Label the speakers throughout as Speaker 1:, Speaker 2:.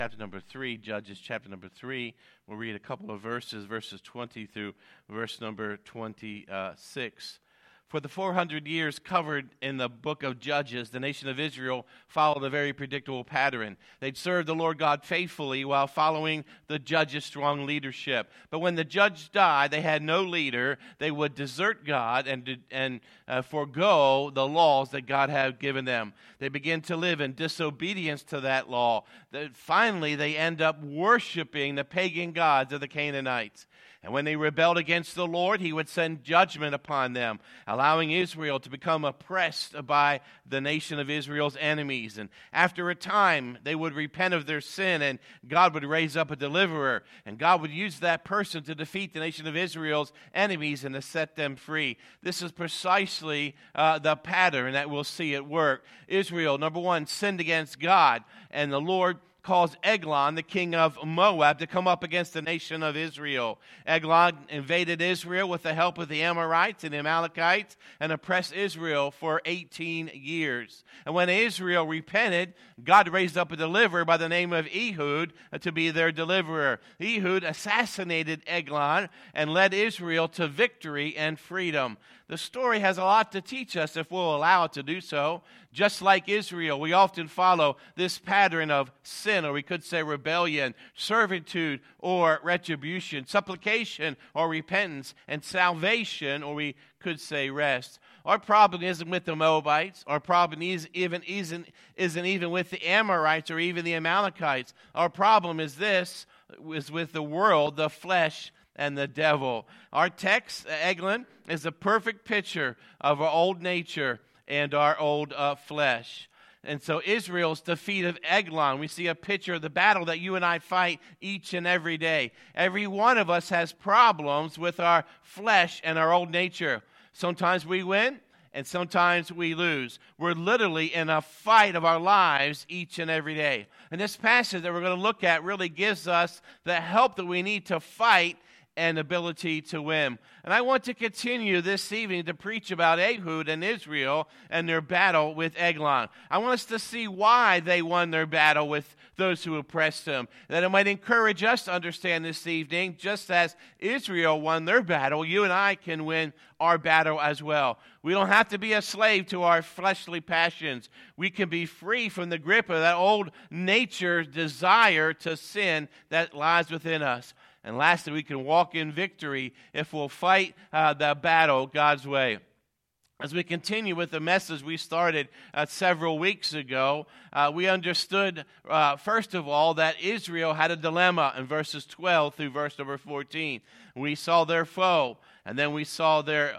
Speaker 1: Chapter number 3, Judges chapter number 3. We'll read a couple of verses 20 through verse number 26. For the 400 years covered in the book of Judges, the nation of Israel followed a very predictable pattern. They'd served the Lord God faithfully while following the judge's strong leadership. But when the judge died, they had no leader. They would desert God and forego the laws that God had given them. They begin to live in disobedience to that law. Finally, they end up worshiping the pagan gods of the Canaanites. And when they rebelled against the Lord, he would send judgment upon them, allowing Israel to become oppressed by the nation of Israel's enemies. And after a time, they would repent of their sin, and God would raise up a deliverer. And God would use that person to defeat the nation of Israel's enemies and to set them free. This is precisely the pattern that we'll see at work. Israel, number one, sinned against God, and the Lord caused Eglon, the king of Moab, to come up against the nation of Israel. Eglon invaded Israel with the help of the Amorites and the Amalekites and oppressed Israel for 18 years. And when Israel repented, God raised up a deliverer by the name of Ehud to be their deliverer. Ehud assassinated Eglon and led Israel to victory and freedom. The story has a lot to teach us if we'll allow it to do so. Just like Israel, we often follow this pattern of sin, or we could say rebellion, servitude or retribution, supplication or repentance, and salvation, or we could say rest. Our problem isn't with the Moabites. Our problem isn't even with the Amorites or even the Amalekites. Our problem is with the world, the flesh, and the devil. Our text, Eglon, is a perfect picture of our old nature and our old flesh. And so Israel's defeat of Eglon, we see a picture of the battle that you and I fight each and every day. Every one of us has problems with our flesh and our old nature. Sometimes we win, and sometimes we lose. We're literally in a fight of our lives each and every day. And this passage that we're going to look at really gives us the help that we need to fight and ability to win. And I want to continue this evening to preach about Ehud and Israel and their battle with Eglon. I want us to see why they won their battle with those who oppressed them. That it might encourage us to understand this evening, just as Israel won their battle, you and I can win our battle as well. We don't have to be a slave to our fleshly passions. We can be free from the grip of that old nature desire to sin that lies within us. And lastly, we can walk in victory if we'll fight the battle God's way. As we continue with the message we started several weeks ago, we understood, first of all, that Israel had a dilemma in verses 12 through verse number 14. We saw their foe, and then we saw their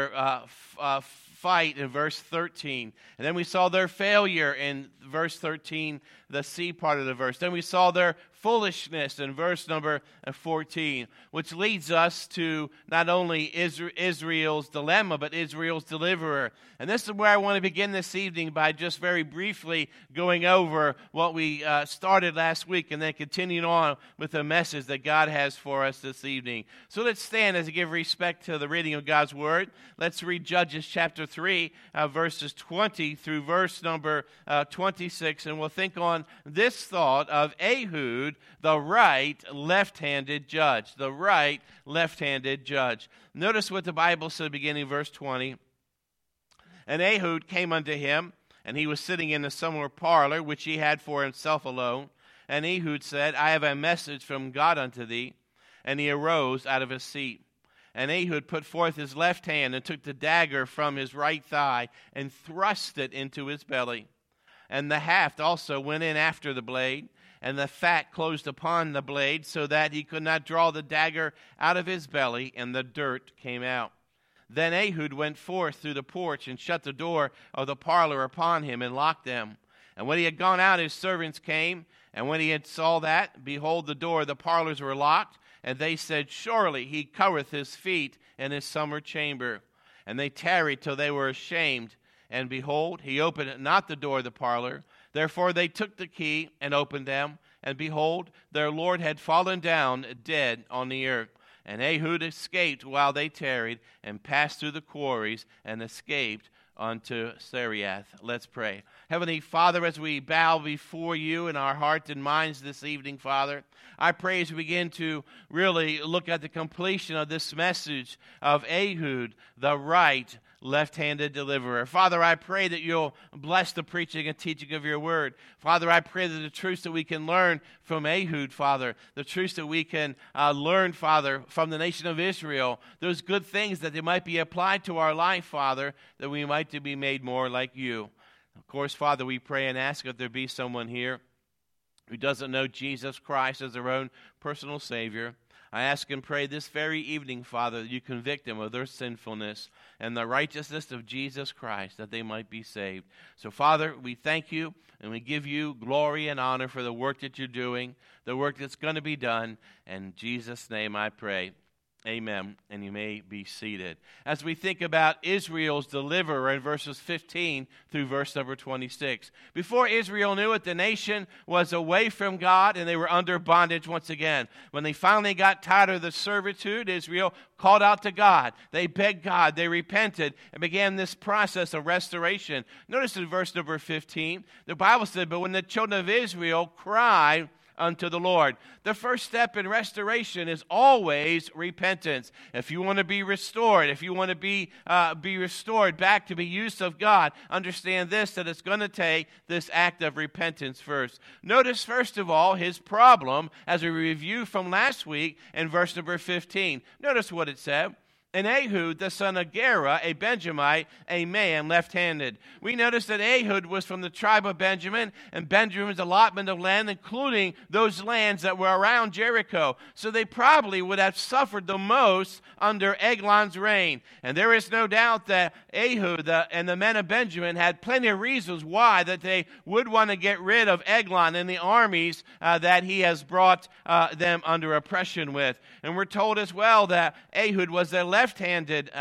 Speaker 1: fight in verse 13. And then we saw their failure in verse 13, the C part of the verse. Then we saw their foolishness in verse number 14, which leads us to not only Israel's dilemma, but Israel's deliverer. And this is where I want to begin this evening by just very briefly going over what we started last week and then continuing on with the message that God has for us this evening. So let's stand as we give respect to the reading of God's Word. Let's read Judges chapter 3, verses 20 through verse number 26, and we'll think on this thought of Ehud, the right left-handed judge. The right left-handed judge. Notice what the Bible said beginning verse 20. And Ehud came unto him, and he was sitting in the summer parlor, which he had for himself alone. And Ehud said, I have a message from God unto thee. And he arose out of his seat. And Ehud put forth his left hand and took the dagger from his right thigh and thrust it into his belly. And the haft also went in after the blade, and the fat closed upon the blade, so that he could not draw the dagger out of his belly, and the dirt came out. Then Ehud went forth through the porch and shut the door of the parlor upon him and locked them. And when he had gone out, his servants came, and when he had saw that, behold, the door of the parlors were locked, and they said, Surely he covereth his feet in his summer chamber. And they tarried till they were ashamed. And behold, he opened not the door of the parlor. Therefore they took the key and opened them. And behold, their Lord had fallen down dead on the earth. And Ehud escaped while they tarried, and passed through the quarries, and escaped unto Sariath. Let's pray. Heavenly Father, as we bow before you in our hearts and minds this evening, Father, I pray as we begin to really look at the completion of this message of Ehud, the right left-handed deliverer. Father, I pray that you'll bless the preaching and teaching of your word. Father, I pray that the truths that we can learn from Ehud, Father, the truths that we can learn, Father, from the nation of Israel, those good things that they might be applied to our life, Father, that we might be made more like you. Of course, Father, we pray and ask if there be someone here who doesn't know Jesus Christ as their own personal Savior. I ask and pray this very evening, Father, that you convict them of their sinfulness and the righteousness of Jesus Christ, that they might be saved. So, Father, we thank you and we give you glory and honor for the work that you're doing, the work that's going to be done. In Jesus' name I pray. Amen. And you may be seated. As we think about Israel's deliverer in verses 15 through verse number 26. Before Israel knew it, the nation was away from God and they were under bondage once again. When they finally got tired of the servitude, Israel called out to God. They begged God. They repented and began this process of restoration. Notice in verse number 15, the Bible said, "But when the children of Israel cried unto the Lord." The first step in restoration is always repentance. If you want to be restored, if you want to be restored back to be used of God, understand this, that it's going to take this act of repentance first. Notice, first of all, his problem, as we review from last week in verse number 15. Notice what it said. "And Ehud, the son of Gera, a Benjamite, a man left-handed." We notice that Ehud was from the tribe of Benjamin, and Benjamin's allotment of land, including those lands that were around Jericho. So they probably would have suffered the most under Eglon's reign. And there is no doubt that Ehud and the men of Benjamin had plenty of reasons why that they would want to get rid of Eglon and the armies that he has brought them under oppression with. And we're told as well that Ehud was a left-handed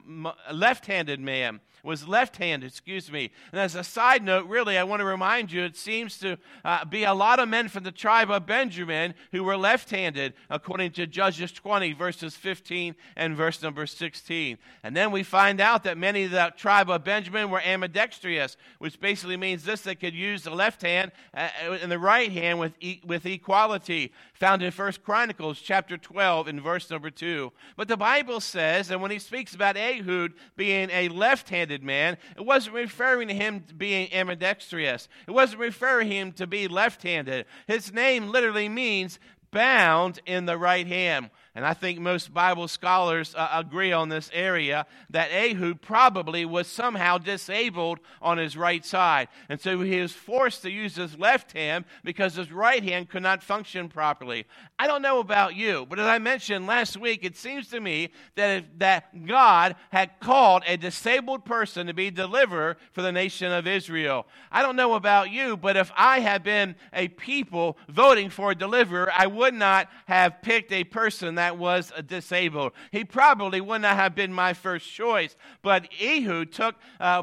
Speaker 1: man. Was left-handed, And as a side note, really, I want to remind you, it seems to be a lot of men from the tribe of Benjamin who were left-handed, according to Judges 20, verses 15 and verse number 16. And then we find out that many of the tribe of Benjamin were ambidextrous, which basically means this: they could use the left hand and the right hand with equality, found in 1 Chronicles chapter 12 in verse number 2. But the Bible says, and when he speaks about Ehud being a left-handed man, it wasn't referring to him being ambidextrous. It wasn't referring him to be left-handed. His name literally means bound in the right hand. And I think most Bible scholars agree on this area, that Ehud probably was somehow disabled on his right side. And so he was forced to use his left hand because his right hand could not function properly. I don't know about you, but as I mentioned last week, it seems to me that God had called a disabled person to be deliverer for the nation of Israel. I don't know about you, but if I had been a people voting for a deliverer, I would not have picked a person that was disabled. He probably would not have been my first choice, but Ehud took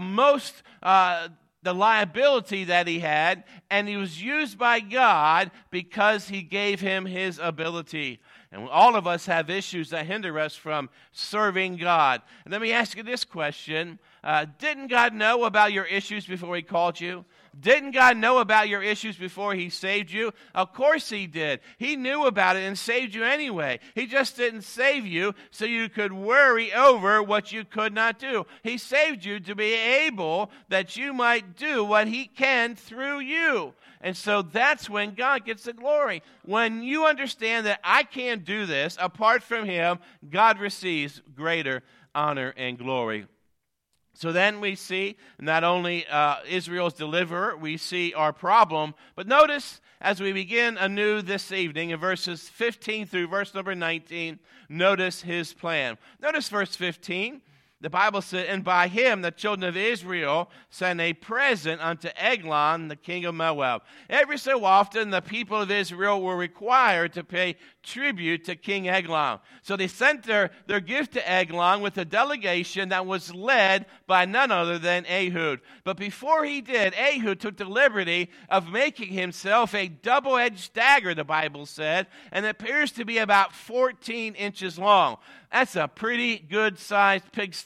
Speaker 1: the liability that he had, and he was used by God because he gave him his ability. And all of us have issues that hinder us from serving God. And let me ask you this question. Didn't God know about your issues before he called you? Didn't God know about your issues before he saved you? Of course he did. He knew about it and saved you anyway. He just didn't save you so you could worry over what you could not do. He saved you to be able that you might do what he can through you. And so that's when God gets the glory. When you understand that I can't do this apart from him, God receives greater honor and glory. So then we see not only Israel's deliverer, we see our problem. But notice as we begin anew this evening in verses 15 through verse number 19, notice his plan. Notice verse 15. The Bible said, "And by him the children of Israel sent a present unto Eglon, the king of Moab." Every so often, the people of Israel were required to pay tribute to King Eglon. So they sent their gift to Eglon with a delegation that was led by none other than Ehud. But before he did, Ehud took the liberty of making himself a double-edged dagger, the Bible said, and it appears to be about 14 inches long. That's a pretty good-sized pigskin.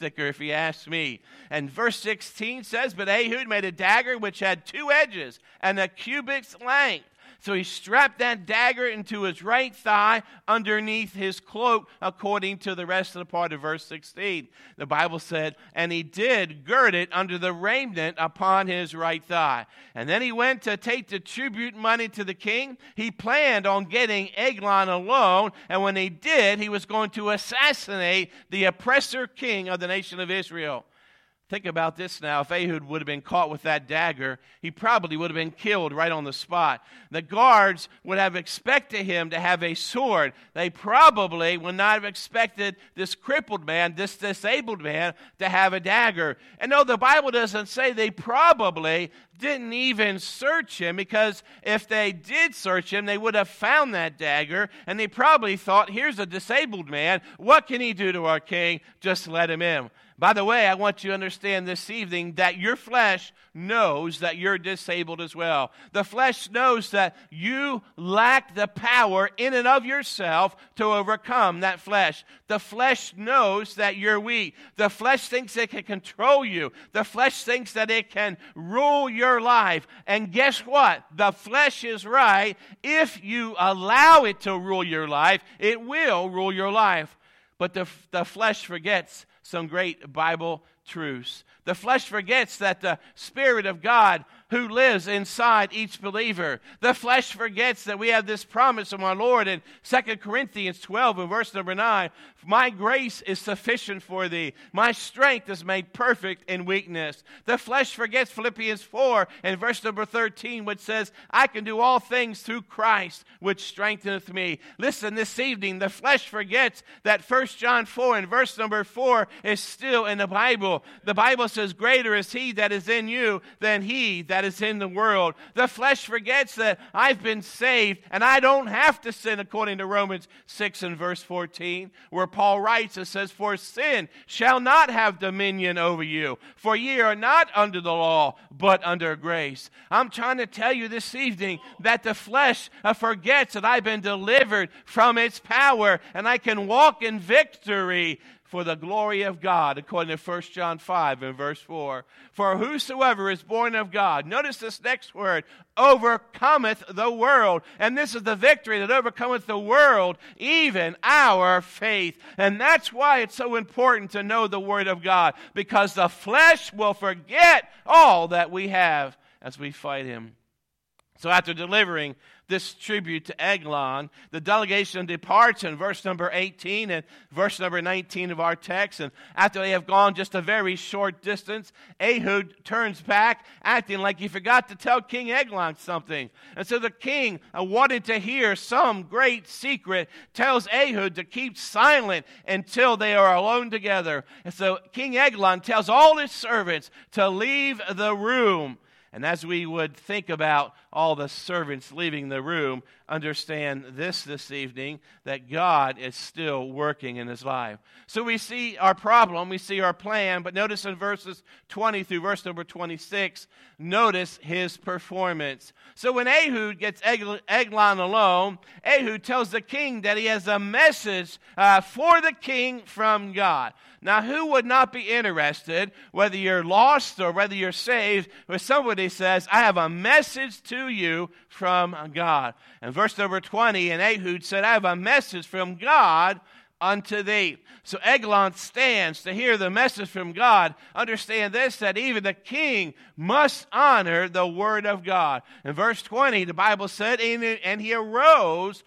Speaker 1: sticker if you ask me. And verse 16 says, "But Ehud made a dagger which had 2 edges and a cubit's length. So he strapped that dagger into his right thigh underneath his cloak," according to the rest of the part of verse 16. The Bible said, "And he did gird it under the raiment upon his right thigh." And then he went to take the tribute money to the king. He planned on getting Eglon alone, and when he did, he was going to assassinate the oppressor king of the nation of Israel. Think about this now. If Ehud would have been caught with that dagger, he probably would have been killed right on the spot. The guards would have expected him to have a sword. They probably would not have expected this crippled man, this disabled man, to have a dagger. And no, the Bible doesn't say, they probably didn't even search him, because if they did search him, they would have found that dagger, and they probably thought, here's a disabled man. What can he do to our king? Just let him in. By the way, I want you to understand this evening that your flesh knows that you're disabled as well. The flesh knows that you lack the power in and of yourself to overcome that flesh. The flesh knows that you're weak. The flesh thinks it can control you. The flesh thinks that it can rule your life. And guess what? The flesh is right. If you allow it to rule your life, it will rule your life. But the flesh forgets some great Bible truths. The flesh forgets that the Spirit of God who lives inside each believer. The flesh forgets that we have this promise from our Lord in 2 Corinthians 12 and verse number 9. "My grace is sufficient for thee. My strength is made perfect in weakness." The flesh forgets Philippians 4 and verse number 13, which says, "I can do all things through Christ, which strengtheneth me." Listen, this evening, the flesh forgets that 1 John 4 and verse number 4 is still in the Bible. The Bible says, "Greater is he that is in you than he that is in the world." The flesh forgets that I've been saved and I don't have to sin, according to Romans 6 and verse 14, where Paul writes and says, "For sin shall not have dominion over you, for ye are not under the law, but under grace." I'm trying to tell you this evening that the flesh forgets that I've been delivered from its power and I can walk in victory for the glory of God, according to 1 John 5 and verse 4. "For whosoever is born of God," notice this next word, "overcometh the world." And this is the victory that overcometh the world, even our faith. And that's why it's so important to know the Word of God, because the flesh will forget all that we have as we fight him. So after delivering this tribute to Eglon, the delegation departs in verse number 18 and verse number 19 of our text. And after they have gone just a very short distance, Ehud turns back, acting like he forgot to tell King Eglon something. And so the king, wanting to hear some great secret, tells Ehud to keep silent until they are alone together. And so King Eglon tells all his servants to leave the room. And as we would think about all the servants leaving the room, understand this evening, that God is still working in his life. So we see our problem, we see our plan, but notice in verses 20 through verse number 26, notice his performance. So when Ehud gets Eglon alone, Ehud tells the king that he has a message for the king from God. Now, who would not be interested, whether you're lost or whether you're saved, when somebody says, "I have a message to you from God"? And verse number 20, and Ehud said, "I have a message from God unto thee." So Eglon stands to hear the message from God. Understand this, that even the king must honor the word of God. In verse 20, the Bible said, and he arose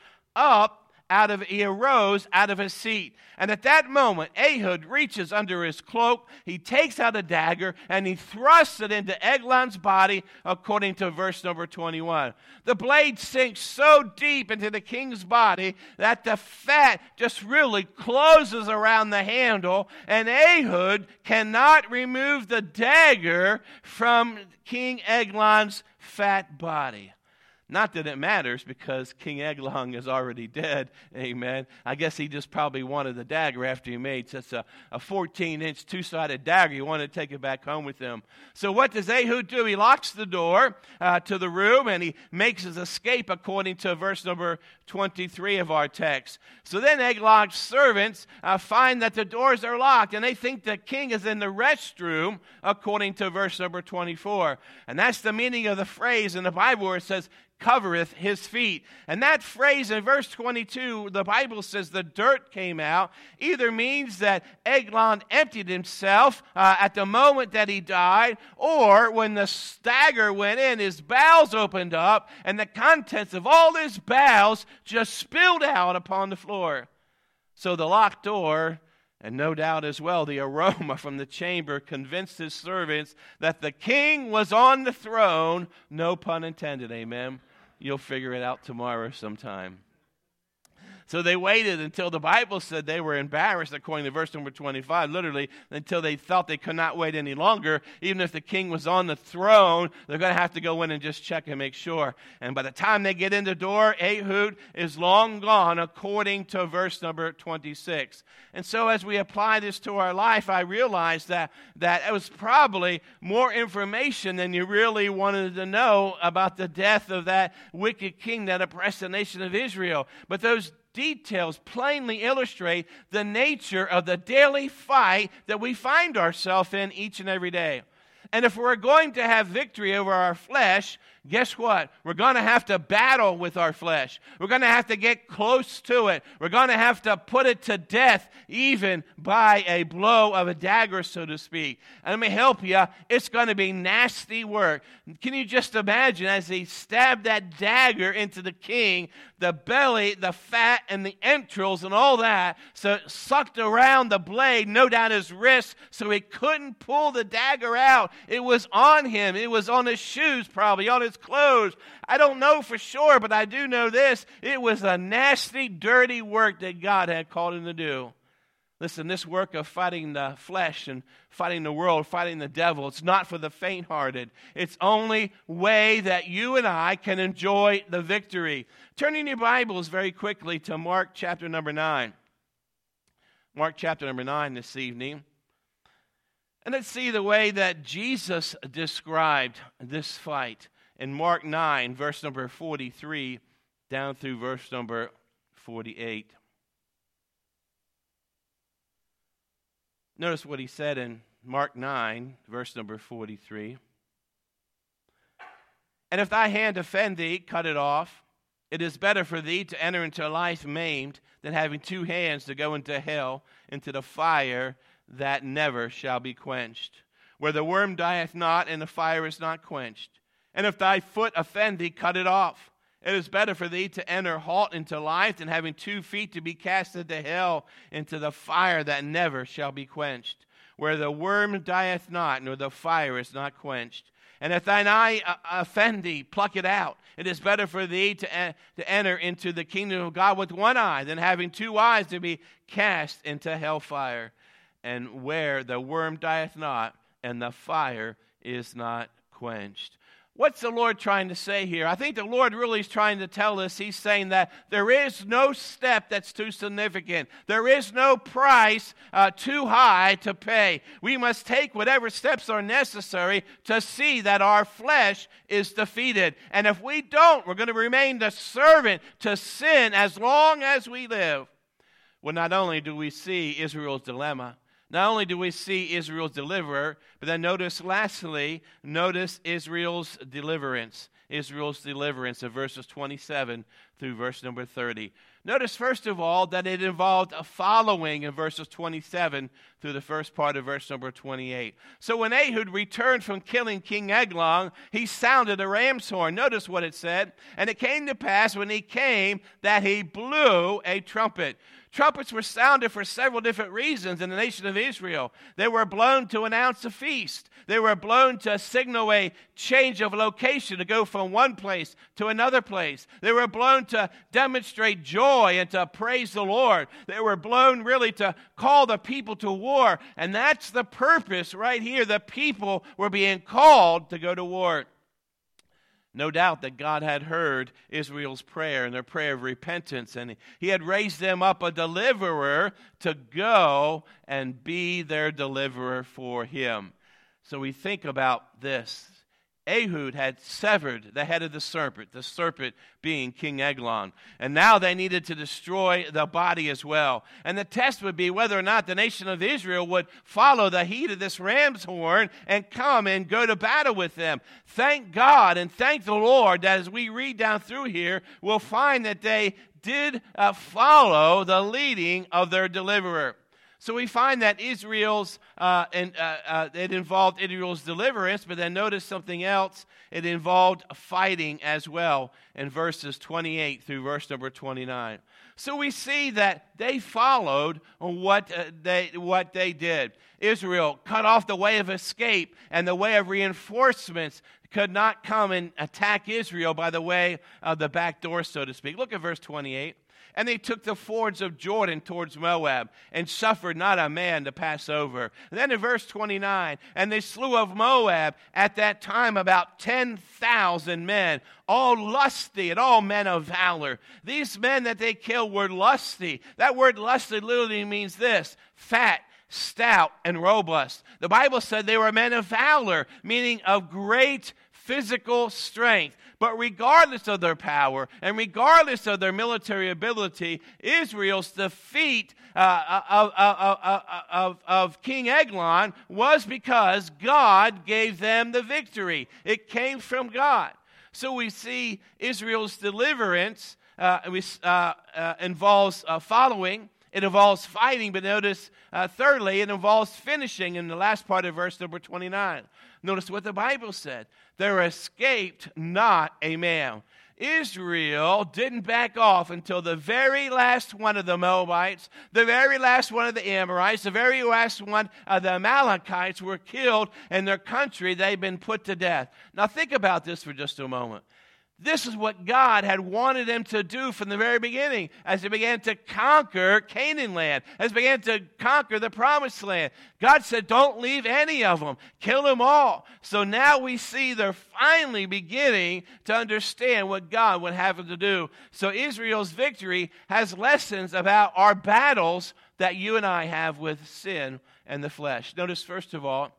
Speaker 1: out of his seat. And at that moment, Ehud reaches under his cloak, he takes out a dagger, and he thrusts it into Eglon's body, according to verse number 21. The blade sinks so deep into the king's body that the fat just really closes around the handle, and Ehud cannot remove the dagger from King Eglon's fat body. Not that it matters, because King Eglon is already dead, amen. I guess he just probably wanted the dagger after he made such a 14-inch two-sided dagger. He wanted to take it back home with him. So what does Ehud do? He locks the door to the room, and he makes his escape according to verse number 23 of our text. So then Eglon's servants find that the doors are locked, and they think the king is in the restroom according to verse number 24. And that's the meaning of the phrase in the Bible where it says, covereth his feet. And that phrase in verse 22, the Bible says the dirt came out, either means that Eglon emptied himself at the moment that he died, or when the dagger went in, his bowels opened up, and the contents of all his bowels just spilled out upon the floor. So the locked door, and no doubt as well the aroma from the chamber, convinced his servants that the king was on the throne. No pun intended, amen. You'll figure it out tomorrow sometime. So they waited until the Bible said they were embarrassed, according to verse number 25, literally, until they felt they could not wait any longer. Even if the king was on the throne, they're going to have to go in and just check and make sure. And by the time they get in the door, Ehud is long gone, according to verse number 26. And so as we apply this to our life, I realized that it was probably more information than you really wanted to know about the death of that wicked king that oppressed the nation of Israel. But those details plainly illustrate the nature of the daily fight that we find ourselves in each and every day. And if we're going to have victory over our flesh, guess what? We're going to have to battle with our flesh. We're going to have to get close to it. We're going to have to put it to death, even by a blow of a dagger, so to speak. And let me help you. It's going to be nasty work. Can you just imagine as he stabbed that dagger into the king, the belly, the fat, and the entrails and all that, so it sucked around the blade, no doubt his wrist, so he couldn't pull the dagger out. It was on him. It was on his shoes, probably, on his clothes. I don't know for sure, but I do know this. It was a nasty, dirty work that God had called him to do. Listen, this work of fighting the flesh and fighting the world, fighting the devil, it's not for the faint-hearted. It's only way that you and I can enjoy the victory. Turn in your Bibles very quickly to Mark chapter number 9. Mark chapter number 9 this evening. And let's see the way that Jesus described this fight in Mark 9, verse number 43, down through verse number 48. Notice what he said in Mark 9, verse number 43. And if thy hand offend thee, cut it off. It is better for thee to enter into life maimed than having two hands to go into hell, into the fire that never shall be quenched, where the worm dieth not and the fire is not quenched. And if thy foot offend thee, cut it off. It is better for thee to enter halt into life than having 2 feet to be cast into hell, into the fire that never shall be quenched, where the worm dieth not, nor the fire is not quenched. And if thine eye offend thee, pluck it out. It is better for thee to enter into the kingdom of God with one eye than having 2 eyes to be cast into hellfire, and where the worm dieth not, and the fire is not quenched. What's the Lord trying to say here? I think the Lord really is trying to tell us, he's saying that there is no step that's too significant. There is no price too high to pay. We must take whatever steps are necessary to see that our flesh is defeated. And if we don't, we're going to remain the servant to sin as long as we live. Well, not only do we see Israel's dilemma, not only do we see Israel's deliverer, but then lastly, notice Israel's deliverance. Israel's deliverance of verses 27 through verse number 30. Notice, first of all, that it involved a following in verses 27 through the first part of verse number 28. So when Ehud returned from killing King Eglon, he sounded a ram's horn. Notice what it said. And it came to pass when he came that he blew a trumpet. Trumpets were sounded for several different reasons in the nation of Israel. They were blown to announce a feast. They were blown to signal a change of location, to go from one place to another place. They were blown to demonstrate joy and to praise the Lord. They were blown really to call the people to war. And that's the purpose right here. The people were being called to go to war. No doubt that God had heard Israel's prayer and their prayer of repentance, and he had raised them up a deliverer to go and be their deliverer for him. So we think about this. Ehud had severed the head of the serpent being King Eglon. And now they needed to destroy the body as well. And the test would be whether or not the nation of Israel would follow the heat of this ram's horn and come and go to battle with them. Thank God and thank the Lord that as we read down through here, we'll find that they did follow the leading of their deliverer. So we find that it involved Israel's deliverance, but then notice something else. It involved fighting as well in verses 28 through verse number 29. So we see that they followed what they did. Israel cut off the way of escape, and the way of reinforcements could not come and attack Israel by the way of the back door, so to speak. Look at verse 28. And they took the fords of Jordan towards Moab, and suffered not a man to pass over. And then in verse 29, and they slew of Moab at that time about 10,000 men, all lusty and all men of valor. These men that they killed were lusty. That word lusty literally means this: fat, stout, and robust. The Bible said they were men of valor, meaning of great physical strength. But regardless of their power and regardless of their military ability, Israel's defeat of King Eglon was because God gave them the victory. It came from God. So we see Israel's deliverance involves following. It involves fighting, but notice, thirdly, it involves finishing in the last part of verse number 29. Notice what the Bible said. There escaped not a man. Israel didn't back off until the very last one of the Moabites, the very last one of the Amorites, the very last one of the Amalekites were killed, and their country, they've been put to death. Now think about this for just a moment. This is what God had wanted them to do from the very beginning as they began to conquer Canaan land, as they began to conquer the promised land. God said, don't leave any of them. Kill them all. So now we see they're finally beginning to understand what God would have them to do. So Israel's victory has lessons about our battles that you and I have with sin and the flesh. Notice, first of all,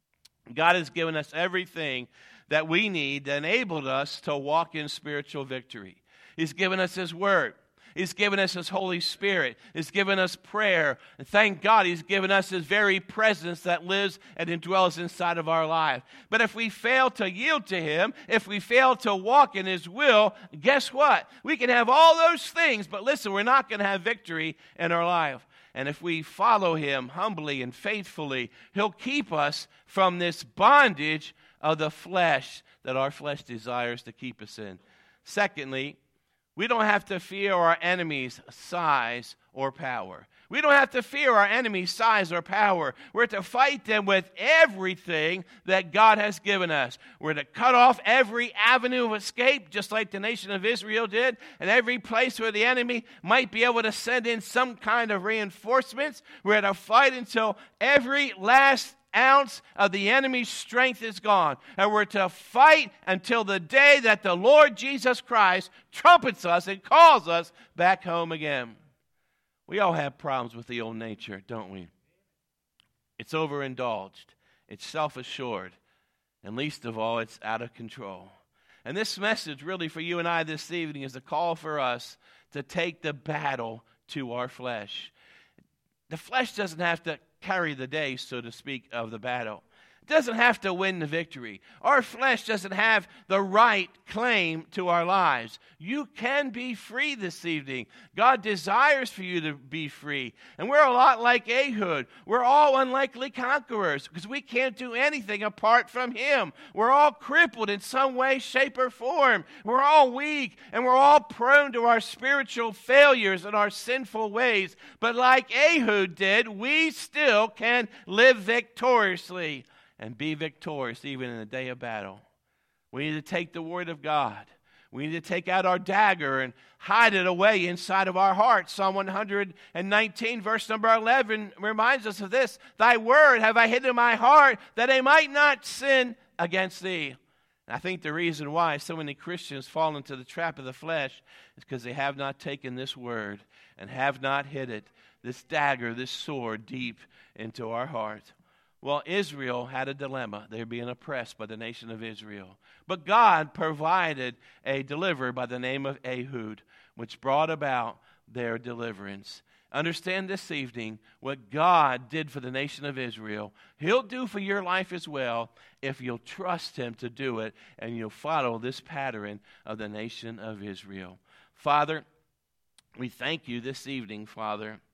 Speaker 1: God has given us everything that we need that enabled us to walk in spiritual victory. He's given us His Word. He's given us His Holy Spirit. He's given us prayer. And thank God He's given us His very presence that lives and indwells inside of our life. But if we fail to yield to Him, if we fail to walk in His will, guess what? We can have all those things, but listen, we're not going to have victory in our life. And if we follow Him humbly and faithfully, He'll keep us from this bondage of the flesh that our flesh desires to keep us in. Secondly, we don't have to fear our enemies' size or power. We don't have to fear our enemies' size or power. We're to fight them with everything that God has given us. We're to cut off every avenue of escape, just like the nation of Israel did, and every place where the enemy might be able to send in some kind of reinforcements. We're to fight until every last ounce of the enemy's strength is gone. And we're to fight until the day that the Lord Jesus Christ trumpets us and calls us back home again. We all have problems with the old nature, don't we? It's overindulged. It's self-assured. And least of all, it's out of control. And this message really for you and I this evening is a call for us to take the battle to our flesh. The flesh doesn't have to carry the day, so to speak, of the battle. It doesn't have to win the victory. Our flesh doesn't have the right claim to our lives. You can be free this evening. God desires for you to be free. And we're a lot like Ehud. We're all unlikely conquerors because we can't do anything apart from Him. We're all crippled in some way, shape, or form. We're all weak, and we're all prone to our spiritual failures and our sinful ways. But like Ehud did, we still can live victoriously and be victorious even in the day of battle. We need to take the Word of God. We need to take out our dagger and hide it away inside of our hearts. Psalm 119, verse number 11, reminds us of this. Thy word have I hid in my heart, that I might not sin against thee. I think the reason why so many Christians fall into the trap of the flesh is because they have not taken this word and have not hid it, this dagger, this sword, deep into our heart. Well, Israel had a dilemma. They were being oppressed by the nation of Israel. But God provided a deliverer by the name of Ehud, which brought about their deliverance. Understand this evening what God did for the nation of Israel. He'll do for your life as well if you'll trust him to do it and you'll follow this pattern of the nation of Israel. Father, we thank you this evening, Father,